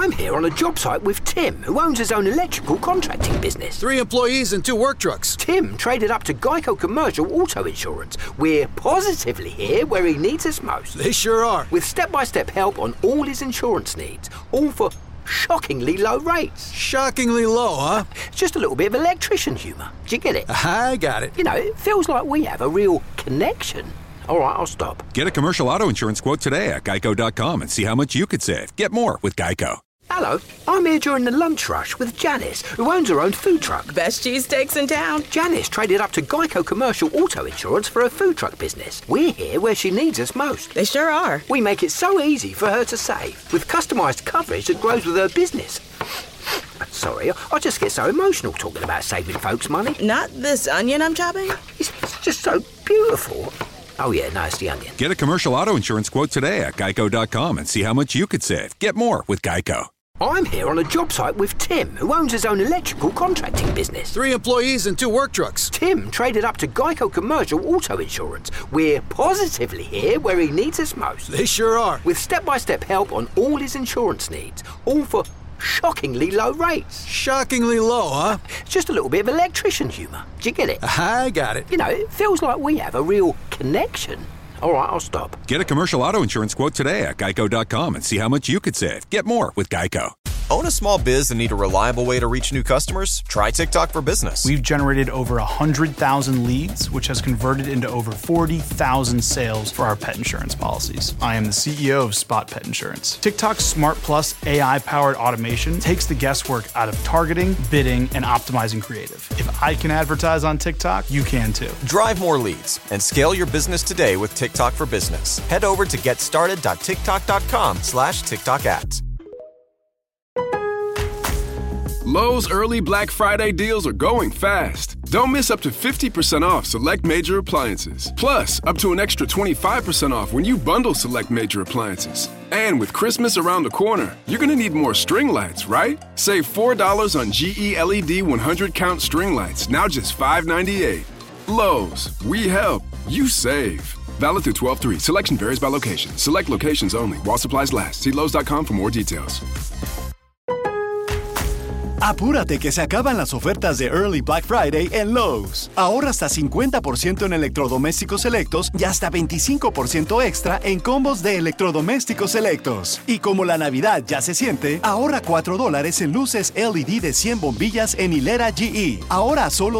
I'm here on a job site with Tim, who owns his own electrical contracting business. 3 employees and 2 work trucks. Tim traded up to Geico Commercial Auto Insurance. We're positively here where he needs us most. They sure are. With step-by-step help on all his insurance needs, all for shockingly low rates. Shockingly low, huh? It's just a little bit of electrician humour. Do you get it? I got it. You know, it feels like we have a real connection. All right, I'll stop. Get a commercial auto insurance quote today at geico.com and see how much you could save. Get more with Geico. Hello, I'm here during the lunch rush with Janice, who owns her own food truck. Best cheesesteaks in town. Janice traded up to Geico Commercial Auto Insurance for her food truck business. We're here where she needs us most. They sure are. We make it so easy for her to save, with customised coverage that grows with her business. Sorry, I just get so emotional talking about saving folks money. Not this onion I'm chopping? It's just so beautiful. Oh yeah, no, it's the onion. Get a commercial auto insurance quote today at geico.com and see how much you could save. Get more with Geico. I'm here on a job site with Tim, who owns his own electrical contracting business. 3 employees and 2 work trucks. Tim traded up to Geico Commercial Auto Insurance. We're positively here where he needs us most. They sure are. With step-by-step help on all his insurance needs, all for shockingly low rates. Shockingly low, huh? It's just a little bit of electrician humour. Do you get it? I got it. You know, it feels like we have a real connection. All right, I'll stop. Get a commercial auto insurance quote today at geico.com and see how much you could save. Get more with Geico. Own a small biz and need a reliable way to reach new customers? Try TikTok for Business. We've generated over 100,000 leads, which has converted into over 40,000 sales for our pet insurance policies. I am the CEO of Spot Pet Insurance. TikTok's Smart Plus AI-powered automation takes the guesswork out of targeting, bidding, and optimizing creative. If I can advertise on TikTok, you can too. Drive more leads and scale your business today with TikTok for Business. Head over to getstarted.tiktok.com/TikTok ads. Lowe's early Black Friday deals are going fast. Don't miss up to 50% off select major appliances. Plus, up to an extra 25% off when you bundle select major appliances. And with Christmas around the corner, you're going to need more string lights, right? Save $4 on GE LED 100-count string lights, now just $5.98. Lowe's, we help, you save. Valid through 12/3. Selection varies by location. Select locations only. While supplies last. See Lowe's.com for more details. Apúrate que se acaban las ofertas de Early Black Friday en Lowe's. Ahorra hasta 50% en electrodomésticos selectos y hasta 25% extra en combos de electrodomésticos selectos. Y como la Navidad ya se siente, ahorra $4 en luces LED de 100 bombillas en hilera GE. Ahora solo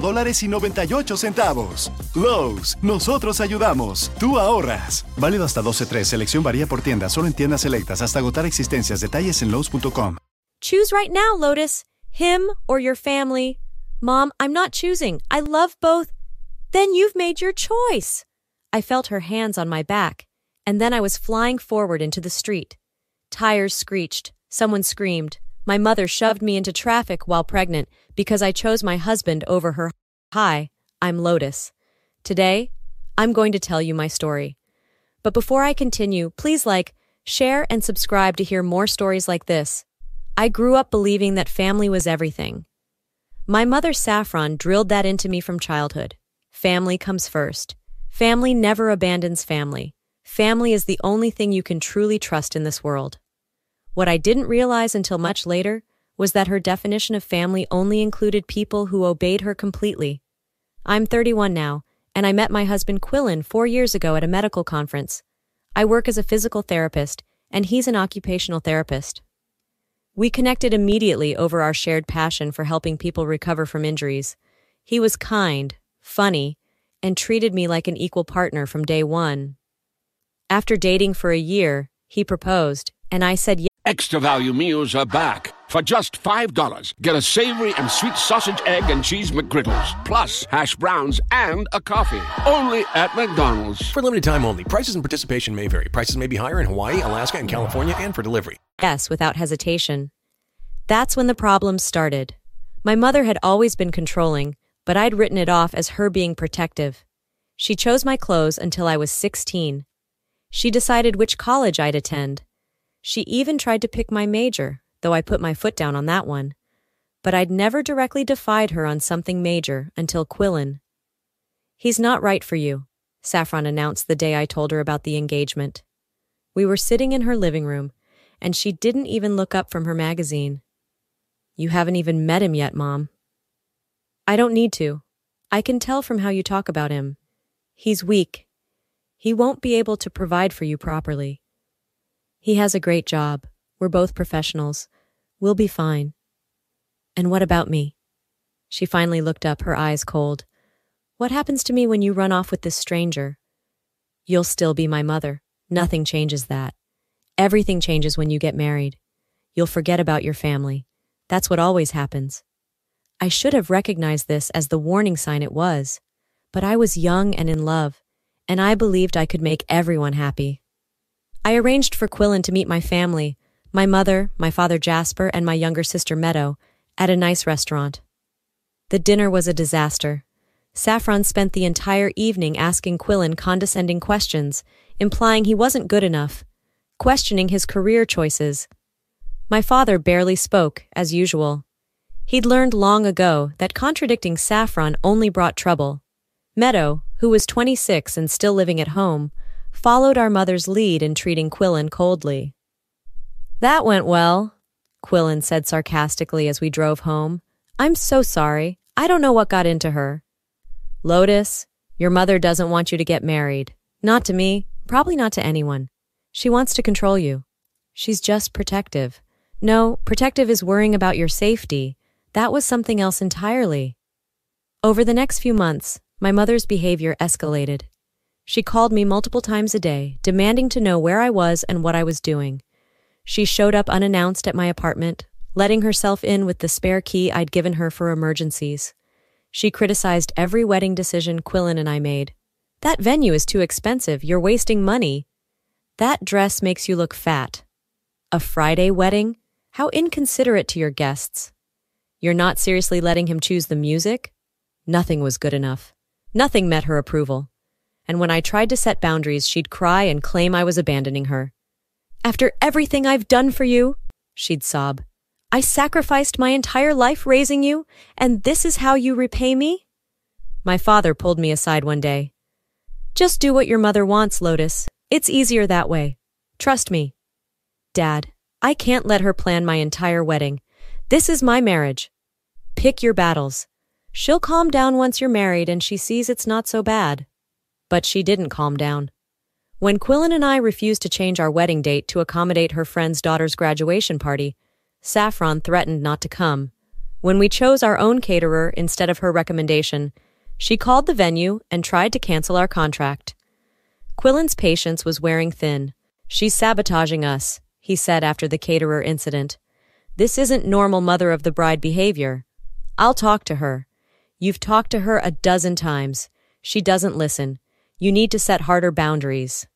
$5.98. Lowe's, nosotros ayudamos. Tú ahorras. Válido hasta 12/3. Selección varía por tienda. Solo en tiendas selectas hasta agotar existencias. Detalles en lowes.com. Choose right now, Lotus. Him or your family. Mom, I'm not choosing. I love both. Then you've made your choice. I felt her hands on my back, and then I was flying forward into the street. Tires screeched. Someone screamed. My mother shoved me into traffic while pregnant because I chose my husband over her. Hi, I'm Lotus. Today, I'm going to tell you my story. But before I continue, please like, share, and subscribe to hear more stories like this. I grew up believing that family was everything. My mother, Saffron, drilled that into me from childhood. Family comes first. Family never abandons family. Family is the only thing you can truly trust in this world. What I didn't realize until much later was that her definition of family only included people who obeyed her completely. I'm 31 now, and I met my husband Quillen 4 years ago at a medical conference. I work as a physical therapist, and he's an occupational therapist. We connected immediately over our shared passion for helping people recover from injuries. He was kind, funny, and treated me like an equal partner from day one. After dating for a year, he proposed, and I said yes. Extra value meals are back. For just $5, get a savory and sweet sausage, egg, and cheese McGriddles, plus hash browns and a coffee. Only at McDonald's. For limited time only. Prices and participation may vary. Prices may be higher in Hawaii, Alaska, and California, and for delivery. Yes, without hesitation. That's when the problems started. My mother had always been controlling, but I'd written it off as her being protective. She chose my clothes until I was 16. She decided which college I'd attend. She even tried to pick my major, though I put my foot down on that one. But I'd never directly defied her on something major until Quillen. He's not right for you, Saffron announced the day I told her about the engagement. We were sitting in her living room, and she didn't even look up from her magazine. You haven't even met him yet, Mom. I don't need to. I can tell from how you talk about him. He's weak. He won't be able to provide for you properly. He has a great job. We're both professionals. We'll be fine. And what about me? She finally looked up, her eyes cold. What happens to me when you run off with this stranger? You'll still be my mother. Nothing changes that. Everything changes when you get married. You'll forget about your family. That's what always happens. I should have recognized this as the warning sign it was, but I was young and in love, and I believed I could make everyone happy. I arranged for Quillen to meet my family, my mother, my father Jasper, and my younger sister Meadow, at a nice restaurant. The dinner was a disaster. Saffron spent the entire evening asking Quillen condescending questions, implying he wasn't good enough, questioning his career choices. My father barely spoke, as usual. He'd learned long ago that contradicting Saffron only brought trouble. Meadow, who was 26 and still living at home, followed our mother's lead in treating Quillen coldly. That went well, Quillen said sarcastically as we drove home. I'm so sorry. I don't know what got into her. Lotus, your mother doesn't want you to get married. Not to me, probably not to anyone. She wants to control you. She's just protective. No, protective is worrying about your safety. That was something else entirely. Over the next few months, my mother's behavior escalated. She called me multiple times a day, demanding to know where I was and what I was doing. She showed up unannounced at my apartment, letting herself in with the spare key I'd given her for emergencies. She criticized every wedding decision Quillen and I made. That venue is too expensive. You're wasting money. That dress makes you look fat. A Friday wedding? How inconsiderate to your guests. You're not seriously letting him choose the music? Nothing was good enough. Nothing met her approval. And when I tried to set boundaries, she'd cry and claim I was abandoning her. After everything I've done for you, she'd sob. I sacrificed my entire life raising you, and this is how you repay me? My father pulled me aside one day. Just do what your mother wants, Lotus. It's easier that way. Trust me. Dad, I can't let her plan my entire wedding. This is my marriage. Pick your battles. She'll calm down once you're married and she sees it's not so bad. But she didn't calm down. When Quillen and I refused to change our wedding date to accommodate her friend's daughter's graduation party, Saffron threatened not to come. When we chose our own caterer instead of her recommendation, she called the venue and tried to cancel our contract. Quillen's patience was wearing thin. She's sabotaging us, he said after the caterer incident. This isn't normal mother of the bride behavior. I'll talk to her. You've talked to her a dozen times. She doesn't listen. You need to set harder boundaries.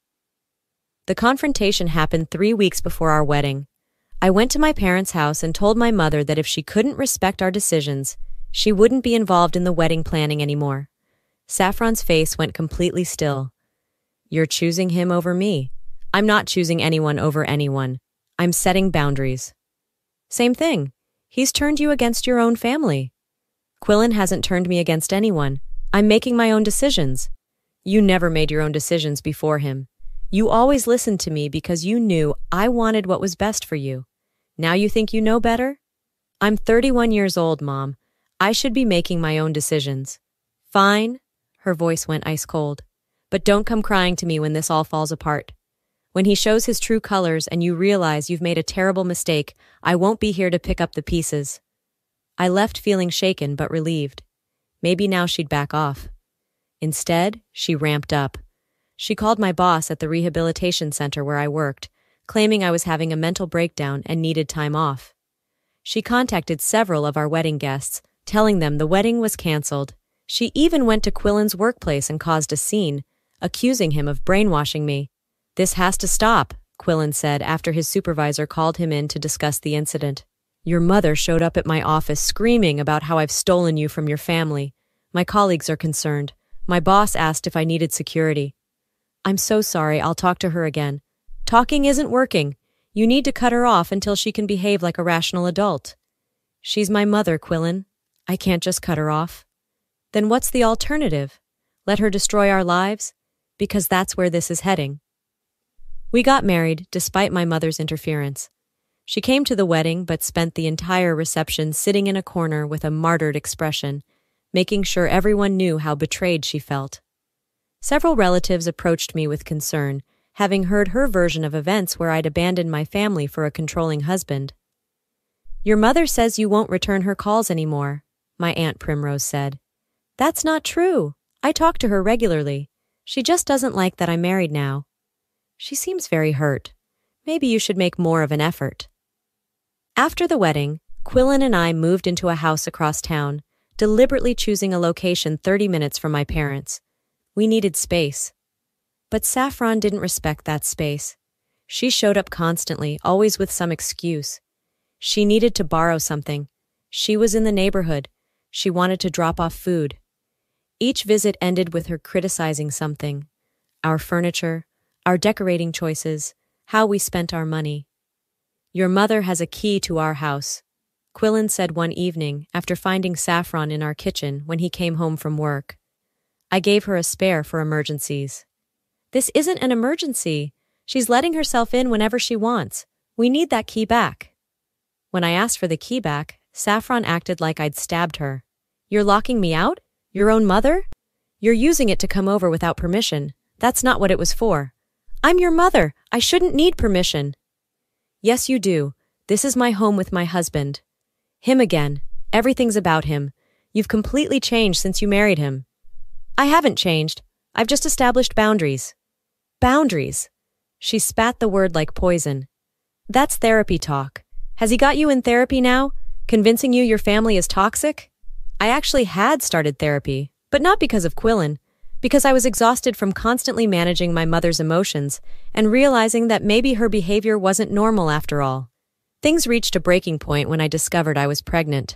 The confrontation happened 3 weeks before our wedding. I went to my parents' house and told my mother that if she couldn't respect our decisions, she wouldn't be involved in the wedding planning anymore. Saffron's face went completely still. You're choosing him over me. I'm not choosing anyone over anyone. I'm setting boundaries. Same thing. He's turned you against your own family. Quillen hasn't turned me against anyone. I'm making my own decisions. You never made your own decisions before him. You always listened to me because you knew I wanted what was best for you. Now you think you know better? I'm 31 years old, Mom. I should be making my own decisions. Fine. Her voice went ice cold. But don't come crying to me when this all falls apart. When he shows his true colors and you realize you've made a terrible mistake, I won't be here to pick up the pieces. I left feeling shaken but relieved. Maybe now she'd back off. Instead, she ramped up. She called my boss at the rehabilitation center where I worked, claiming I was having a mental breakdown and needed time off. She contacted several of our wedding guests, telling them the wedding was canceled. She even went to Quillen's workplace and caused a scene, accusing him of brainwashing me. This has to stop, Quillen said after his supervisor called him in to discuss the incident. Your mother showed up at my office screaming about how I've stolen you from your family. My colleagues are concerned. My boss asked if I needed security. I'm so sorry, I'll talk to her again. Talking isn't working. You need to cut her off until she can behave like a rational adult. She's my mother, Quillen. I can't just cut her off. Then what's the alternative? Let her destroy our lives? Because that's where this is heading. We got married, despite my mother's interference. She came to the wedding but spent the entire reception sitting in a corner with a martyred expression, making sure everyone knew how betrayed she felt. Several relatives approached me with concern, having heard her version of events where I'd abandoned my family for a controlling husband. "Your mother says you won't return her calls anymore," my Aunt Primrose said. "That's not true. I talk to her regularly. She just doesn't like that I'm married now. She seems very hurt. Maybe you should make more of an effort." After the wedding, Quillen and I moved into a house across town, deliberately choosing a location 30 minutes from my parents. We needed space. But Saffron didn't respect that space. She showed up constantly, always with some excuse. She needed to borrow something. She was in the neighborhood. She wanted to drop off food. Each visit ended with her criticizing something. Our furniture, our decorating choices, how we spent our money. "Your mother has a key to our house," Quillen said one evening after finding Saffron in our kitchen when he came home from work. "I gave her a spare for emergencies." "This isn't an emergency. She's letting herself in whenever she wants. We need that key back." When I asked for the key back, Saffron acted like I'd stabbed her. "You're locking me out? Your own mother? You're using it to come over without permission. That's not what it was for. I'm your mother. I shouldn't need permission." "Yes, you do. This is my home with my husband. Him again. Everything's about him. You've completely changed since you married him." "I haven't changed. I've just established boundaries." "Boundaries?" She spat the word like poison. "That's therapy talk. Has he got you in therapy now, convincing you your family is toxic?" I actually had started therapy, but not because of Quillen, because I was exhausted from constantly managing my mother's emotions and realizing that maybe her behavior wasn't normal after all. Things reached a breaking point when I discovered I was pregnant.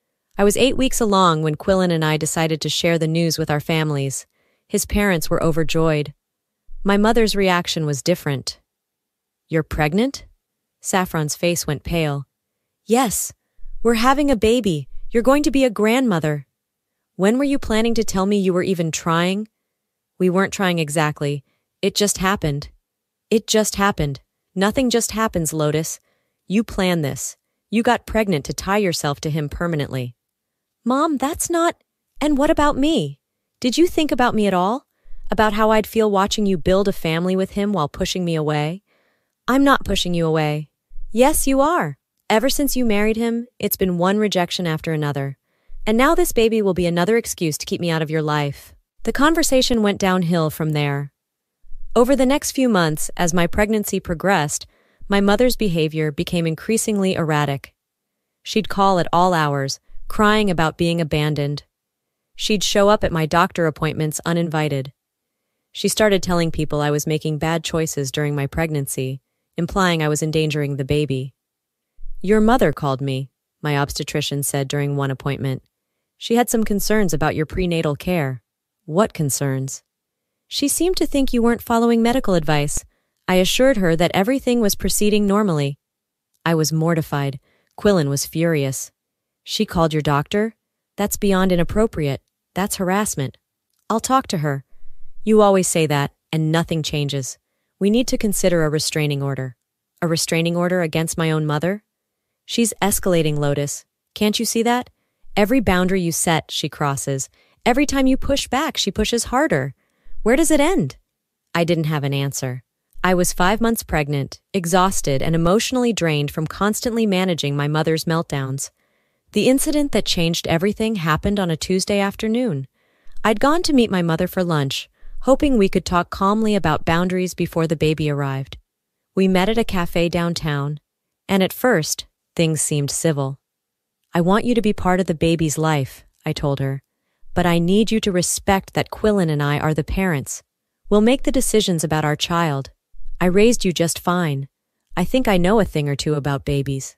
I was 8 weeks along when Quillen and I decided to share the news with our families. His parents were overjoyed. My mother's reaction was different. "You're pregnant?" Saffron's face went pale. "Yes, we're having a baby. You're going to be a grandmother." "When were you planning to tell me you were even trying?" "We weren't trying exactly. It just happened." "It just happened. Nothing just happens, Lotus. You planned this. You got pregnant to tie yourself to him permanently." "Mom, that's not—" "And what about me? Did you think about me at all? About how I'd feel watching you build a family with him while pushing me away?" "I'm not pushing you away." "Yes, you are. Ever since you married him, it's been one rejection after another. And now this baby will be another excuse to keep me out of your life." The conversation went downhill from there. Over the next few months, as my pregnancy progressed, my mother's behavior became increasingly erratic. She'd call at all hours, crying about being abandoned. She'd show up at my doctor appointments uninvited. She started telling people I was making bad choices during my pregnancy, implying I was endangering the baby. "Your mother called me," my obstetrician said during one appointment. "She had some concerns about your prenatal care." "What concerns?" "She seemed to think you weren't following medical advice. I assured her that everything was proceeding normally." I was mortified. Quillen was furious. "She called your doctor? That's beyond inappropriate. That's harassment. I'll talk to her." "You always say that, and nothing changes. We need to consider a restraining order." "A restraining order against my own mother?" "She's escalating, Lotus. Can't you see that? Every boundary you set, she crosses. Every time you push back, she pushes harder. Where does it end?" I didn't have an answer. I was 5 months pregnant, exhausted and emotionally drained from constantly managing my mother's meltdowns. The incident that changed everything happened on a Tuesday afternoon. I'd gone to meet my mother for lunch, hoping we could talk calmly about boundaries before the baby arrived. We met at a cafe downtown, and at first, things seemed civil. "I want you to be part of the baby's life," I told her, "but I need you to respect that Quillen and I are the parents. We'll make the decisions about our child. I raised you just fine. I think I know a thing or two about babies."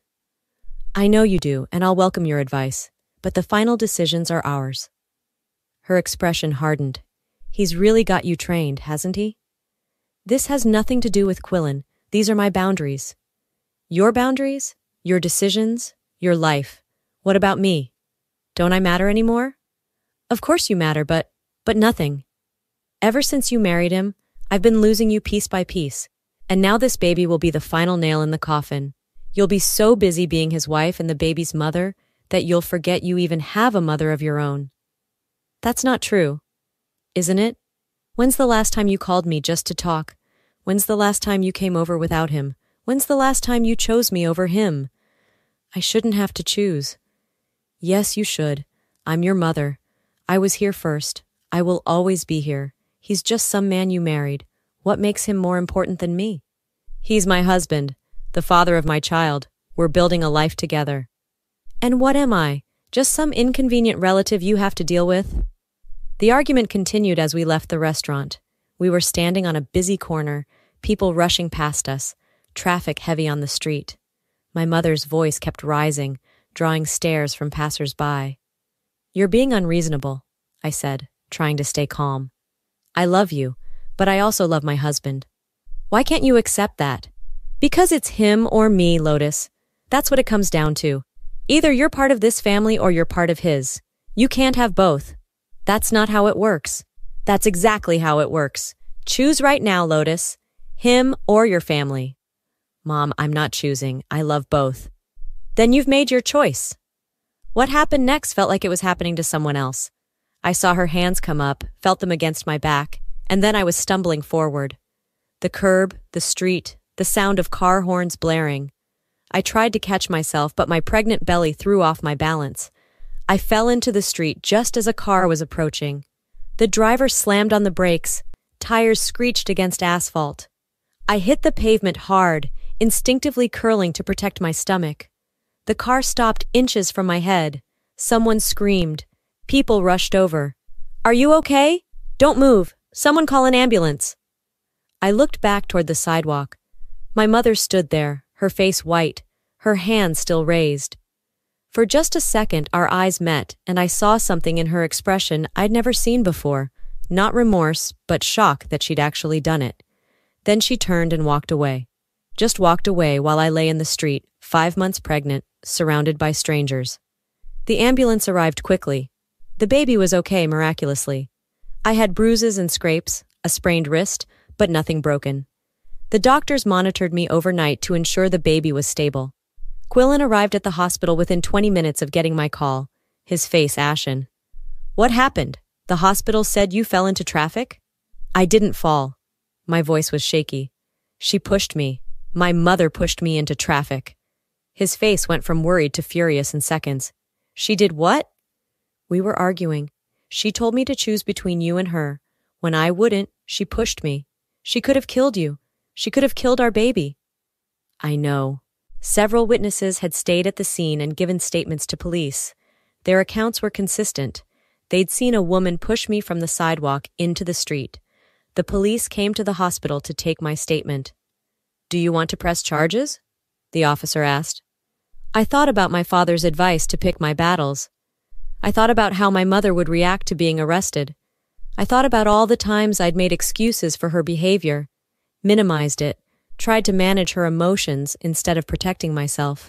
"I know you do, and I'll welcome your advice, but the final decisions are ours." Her expression hardened. "He's really got you trained, hasn't he?" "This has nothing to do with Quillen. These are my boundaries." "Your boundaries? Your decisions? Your life? What about me? Don't I matter anymore?" "Of course you matter, but nothing. Ever since you married him, I've been losing you piece by piece, and now this baby will be the final nail in the coffin. You'll be so busy being his wife and the baby's mother that you'll forget you even have a mother of your own. That's not true, isn't it? When's the last time you called me just to talk? When's the last time you came over without him? When's the last time you chose me over him? I shouldn't have to choose. Yes, you should. I'm your mother. I was here first. I will always be here. He's just some man you married. What makes him more important than me? He's my husband, the father of my child. We're building a life together. And what am I? Just some inconvenient relative you have to deal with? The argument continued as we left the restaurant. We were standing on a busy corner, people rushing past us, traffic heavy on the street. My mother's voice kept rising, drawing stares from passers-by. You're being unreasonable, I said, trying to stay calm. I love you, but I also love my husband. Why can't you accept that? Because it's him or me, Lotus. That's what it comes down to. Either you're part of this family or you're part of his. You can't have both. That's not how it works. That's exactly how it works. Choose right now, Lotus. Him or your family. Mom, I'm not choosing. I love both. Then you've made your choice. What happened next felt like it was happening to someone else. I saw her hands come up, felt them against my back, and then I was stumbling forward. The curb, the street, the sound of car horns blaring. I tried to catch myself, but my pregnant belly threw off my balance. I fell into the street just as a car was approaching. The driver slammed on the brakes. Tires screeched against asphalt. I hit the pavement hard, instinctively curling to protect my stomach. The car stopped inches from my head. Someone screamed. People rushed over. Are you okay? Don't move. Someone call an ambulance. I looked back toward the sidewalk. My mother stood there, her face white, her hands still raised. For just a second, our eyes met, and I saw something in her expression I'd never seen before. Not remorse, but shock that she'd actually done it. Then she turned and walked away. Just walked away while I lay in the street, 5 months pregnant, surrounded by strangers. The ambulance arrived quickly. The baby was okay miraculously. I had bruises and scrapes, a sprained wrist, but nothing broken. The doctors monitored me overnight to ensure the baby was stable. Quillen arrived at the hospital within 20 minutes of getting my call, his face ashen. What happened? The hospital said you fell into traffic? I didn't fall. My voice was shaky. She pushed me. My mother pushed me into traffic. His face went from worried to furious in seconds. She did what? We were arguing. She told me to choose between you and her. When I wouldn't, she pushed me. She could have killed you. She could have killed our baby. I know. Several witnesses had stayed at the scene and given statements to police. Their accounts were consistent. They'd seen a woman push me from the sidewalk into the street. The police came to the hospital to take my statement. Do you want to press charges? The officer asked. I thought about my father's advice to pick my battles. I thought about how my mother would react to being arrested. I thought about all the times I'd made excuses for her behavior, minimized it, tried to manage her emotions instead of protecting myself.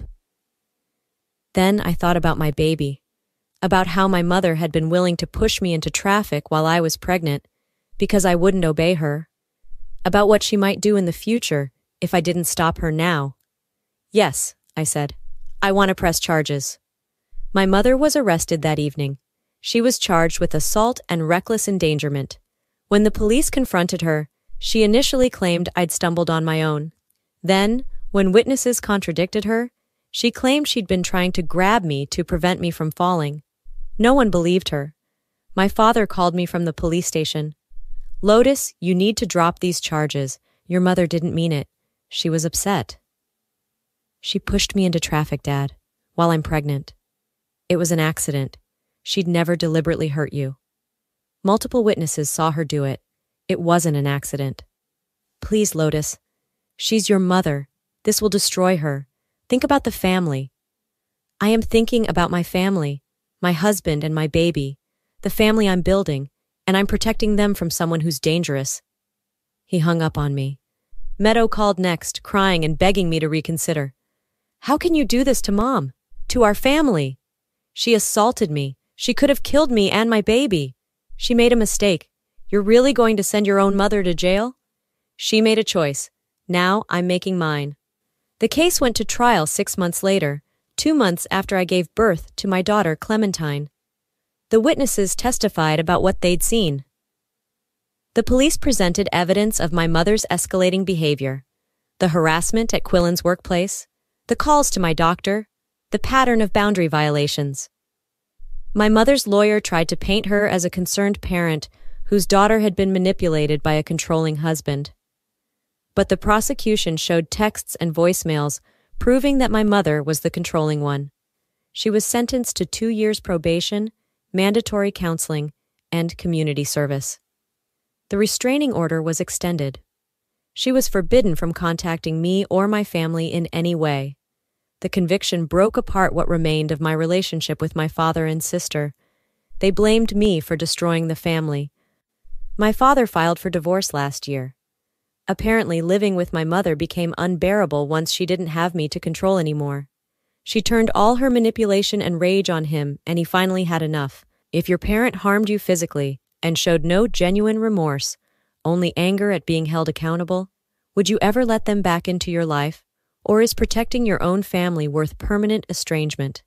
Then I thought about my baby, about how my mother had been willing to push me into traffic while I was pregnant because I wouldn't obey her, about what she might do in the future if I didn't stop her now. Yes, I said, I want to press charges. My mother was arrested that evening. She was charged with assault and reckless endangerment. When the police confronted her, she initially claimed I'd stumbled on my own. Then, when witnesses contradicted her, she claimed she'd been trying to grab me to prevent me from falling. No one believed her. My father called me from the police station. Lotus, you need to drop these charges. Your mother didn't mean it. She was upset. She pushed me into traffic, Dad, while I'm pregnant. It was an accident. She'd never deliberately hurt you. Multiple witnesses saw her do it. It wasn't an accident. Please, Lotus. She's your mother. This will destroy her. Think about the family. I am thinking about my family, my husband and my baby, the family I'm building, and I'm protecting them from someone who's dangerous. He hung up on me. Meadow called next, crying and begging me to reconsider. How can you do this to Mom? To our family? She assaulted me. She could have killed me and my baby. She made a mistake. You're really going to send your own mother to jail? She made a choice. Now I'm making mine. The case went to trial 6 months later, 2 months after I gave birth to my daughter Clementine. The witnesses testified about what they'd seen. The police presented evidence of my mother's escalating behavior, the harassment at Quillen's workplace, the calls to my doctor, the pattern of boundary violations. My mother's lawyer tried to paint her as a concerned parent whose daughter had been manipulated by a controlling husband. But the prosecution showed texts and voicemails proving that my mother was the controlling one. She was sentenced to 2 years probation, mandatory counseling, and community service. The restraining order was extended. She was forbidden from contacting me or my family in any way. The conviction broke apart what remained of my relationship with my father and sister. They blamed me for destroying the family. My father filed for divorce last year. Apparently, living with my mother became unbearable once she didn't have me to control anymore. She turned all her manipulation and rage on him, and he finally had enough. If your parent harmed you physically and showed no genuine remorse, only anger at being held accountable, would you ever let them back into your life? Or is protecting your own family worth permanent estrangement?